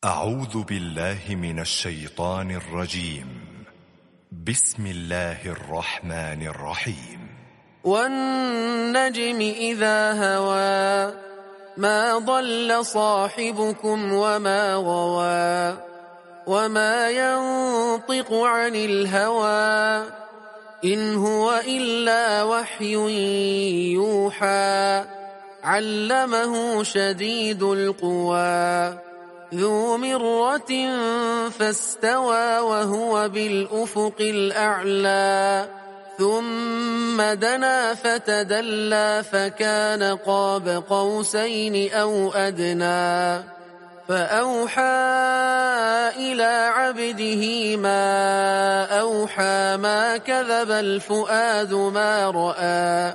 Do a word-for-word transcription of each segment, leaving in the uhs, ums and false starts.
أعوذ بالله من الشيطان الرجيم. بسم الله الرحمن الرحيم. والنجم إذا هوى ما ضل صاحبكم وما غوى وما ينطق عن الهوى إن هو إلا وحي يوحى علمه شديد القوى ذو مرة فاستوى وهو بالأفق الأعلى ثم دنا فتدلى فكان قاب قوسين أو أدنى فأوحى إلى عبده ما أوحى ما كذب الفؤاد ما رأى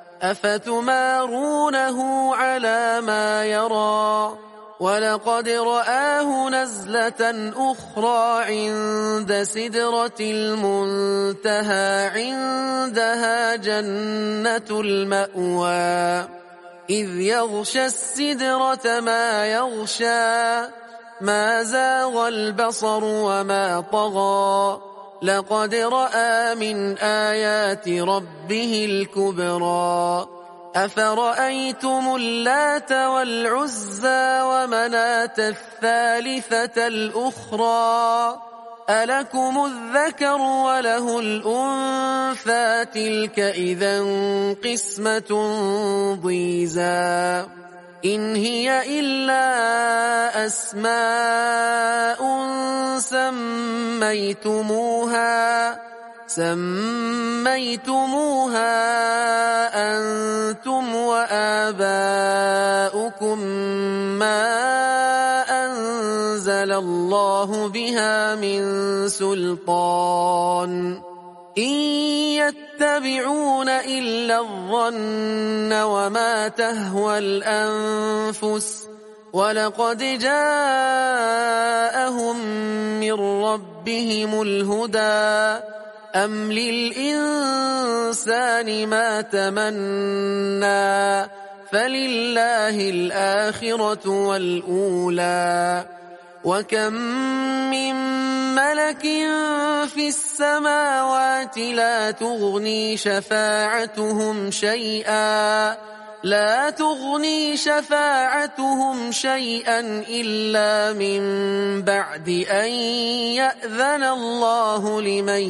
أفتمارونه على ما يرى ولقد رآه نزلة أخرى عند سدرة المنتهى عندها جنة المأوى إذ يغشى السدرة ما يغشى ما زاغ البصر وما طغى لقد رأى من آيات ربه الكبرى أفرأيتم اللات والعزى ومناة الثالثة الأخرى ألكم الذكر وله الأنثى تلك إذا قسمة ضيزى إن هي إلا أسماء سميتموها سميتموها أنتم وآباؤكم ما أنزل الله بها من سلطان إن يتبعون إلا الظن وما تهوى الأنفس ولقد جاءهم من ربهم الهدى أم للإنسان ما تمنى فلله الآخرة والأولى وكم من ملك في السماوات لا تغني شفاعتهم شيئا لا تغني شفاعتهم شيئا إلا من بعد أن يأذن الله لمن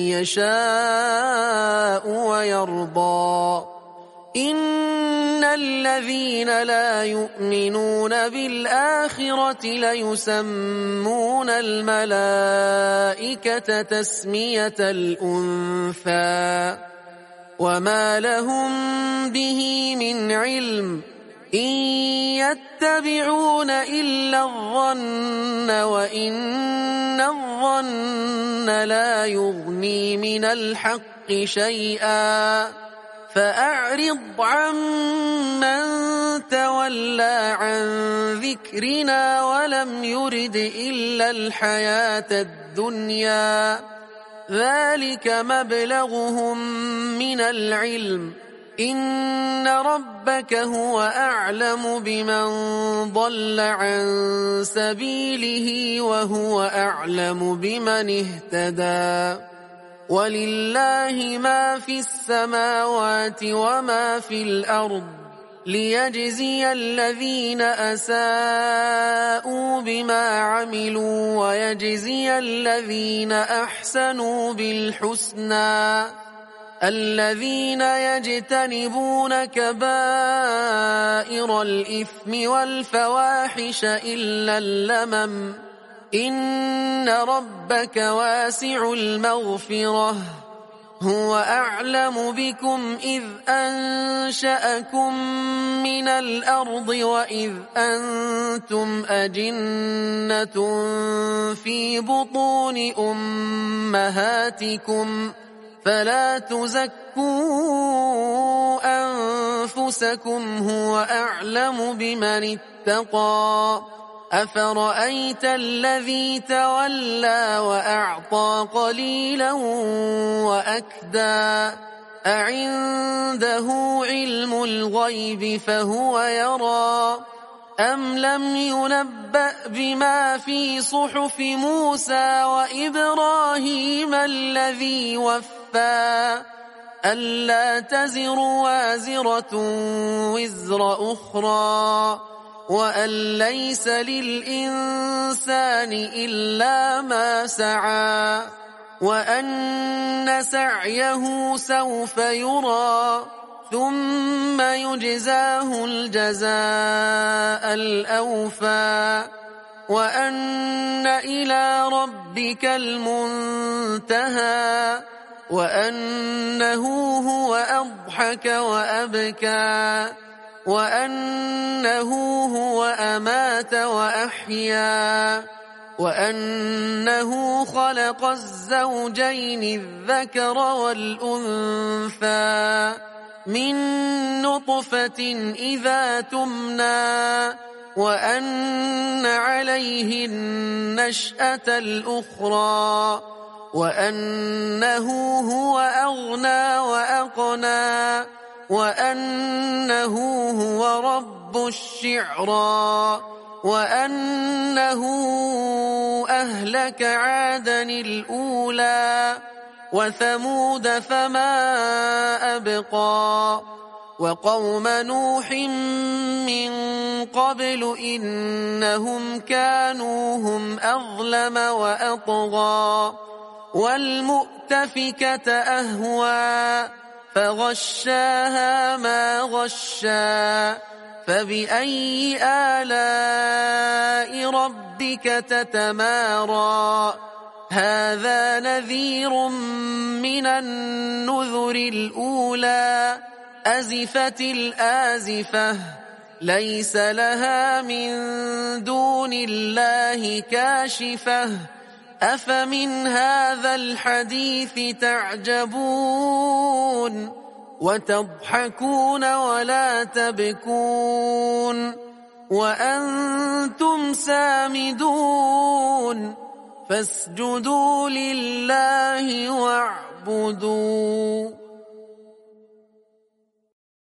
يشاء ويرضى إن الذين لا يؤمنون بالآخرة ليسمون الملائكة تسمية الأنثى وما لهم به من علم إن يتبعون إلا الظن وإن الظن لا يغني من الحق شيئا فأعرض عمن تولى عن ذكرنا ولم يرد إلا الحياة الدنيا ذلك مبلغهم من العلم إن ربك هو أعلم بمن ضل عن سبيله وهو أعلم بمن اهتدى ولله ما في السماوات وما في الأرض ليجزي الذين أساءوا بما عملوا ويجزي الذين أحسنوا بالحسنى الذين يجتنبون كبائر الإثم والفواحش إلا اللمم إن ربك واسع المغفرة هو أعلم بكم إذ أنشأكم من الأرض وإذ أنتم أجنة في بطون أمهاتكم فلا تزكوا أنفسكم هو أعلم بمن اتقى أفرأيت الذي تولى وأعطى قليلا وأكدى أعنده علم الغيب فهو يرى أم لم ينبأ بما في صحف موسى وإبراهيم الذي وفى ألا تزر وازرة وزر أخرى وأن ليس للإنسان إلا ما سعى وأن سعيه سوف يرى ثم يجزاه الجزاء الأوفى وأن إلى ربك المنتهى وأنه هو أضحك وأبكى وأنه هو أمات وأحيا وأنه خلق الزوجين الذكر والأنثى من نطفة إذا تمنى وأن عليه النشأة الأخرى وأنه هو أغنى وأقنى وأنه هو رب الشعرى وأنه أهلك عادا الأولى وثمود فما أبقى وقوم نوح من قبل إنهم كانوا هم أظلم وأطغى والمؤتفكة أهوى فغشاها ما غشا فبأي آلاء ربك تتمارى هذا نذير من النذر الأولى أزفت الآزفة ليس لها من دون الله كاشفة أفمن هذا الحديث تعجبون وتضحكون ولا تبكون وأنتم سامدون فاسجدوا لله واعبدوا